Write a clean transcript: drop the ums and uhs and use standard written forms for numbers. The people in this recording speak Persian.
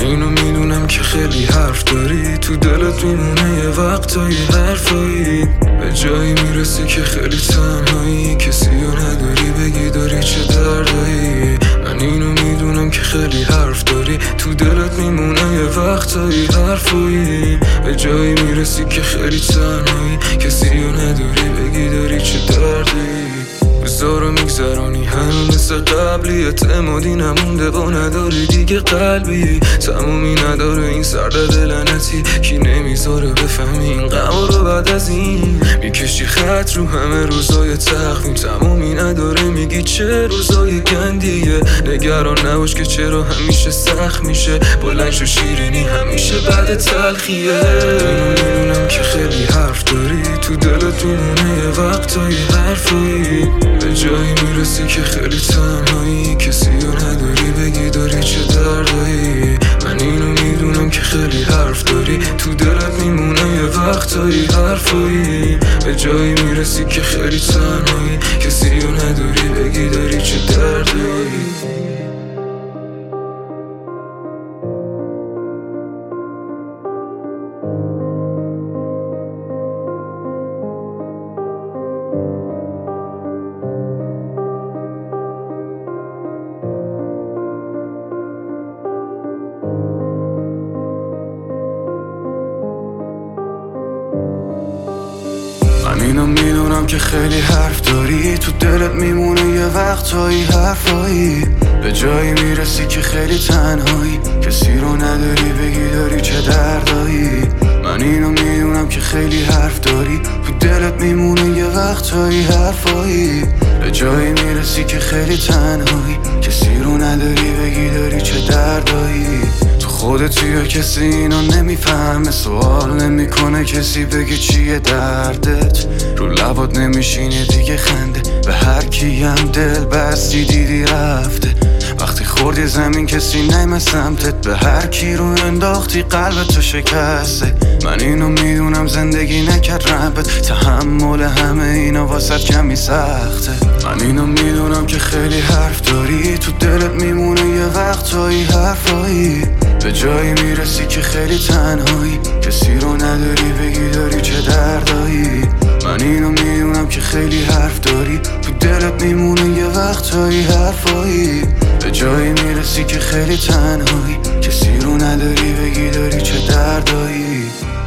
اینو میدونم که خیلی حرف داری، تو دلت میمونه یه وقتایی حرفایی، به جایی میرسی که خیلی تنهایی، کسی رو نداری بگی داری چه دردایی. من اینو میدونم که خیلی حرف داری، تو دلت میمونه یه وقتایی حرفایی، به جایی میرسی که خیلی تنهایی، کسی رو نداری بگی داری چه دردایی. روزا میگذرانی همون مثل قبلی، اعتمادی نمونده و نداری دیگه قلبی، تمومی نداره این سردرد لعنتی، کی نمیذاره بفهمی این غما رو بعد از این، میکشی خط رو همه روزای تقویم، تمومی نداره میگی چه روزای گندیه، نگران نباش که چرا همیشه سخت میشه، بلند شو شیرینی همیشه بعد تلخیه. میدونم که خیلی حرف داری، تو دلت میمونه یه وقتایی حرفایی، به جایی میرسی که خیلی تنهایی، کسی رو نداری بگی داری چه دردایی. من اینو میدونم که خیلی حرف داری، تو دلت میمونه یه وقتایی حرفایی، به جایی میرسی که خیلی تنهایی، کسی رو نداری بگی داری چه دردایی. من اینو میدونم که خیلی حرف داری، تو دلت میمونه یه وقتایی حرفایی، به جایی میرسی که خیلی تنهایی، کسی رو نداری بگی داری چه دردایی. من اینو میدونم که خیلی حرف داری، تو دلت میمونه یه وقتایی حرفایی، به جایی میرسی که خیلی تنهایی، کسی رو نداری بگی داری چه دردایی. خودت یا کسی اینو نمیفهمه، سوال نمیکنه کسی بگه چیه دردت، رو لبات نمیشینه دیگه خنده، به هر کیم دل بستی دیدی رفته، وقتی خوردی زمین کسی نیمه سمتت، به هر کی رو انداختی قلبتو شکسته. من اینو میدونم زندگی نکرد ربت، تحمل همه اینا واسه کمی سخته. من اینو میدونم که خیلی حرف داری، تو دلت میمونه یه وقتایی حرفایی، به جایی میرسی که خیلی تنهایی، کسی رو نداری بگی داری چه دردایی. من اینو میدونم که خیلی حرف داری، تو دلت میمونه یه وقتایی حرفایی، به جایی میرسی که خیلی تنهایی، کسی رو نداری بگی داری چه دردایی.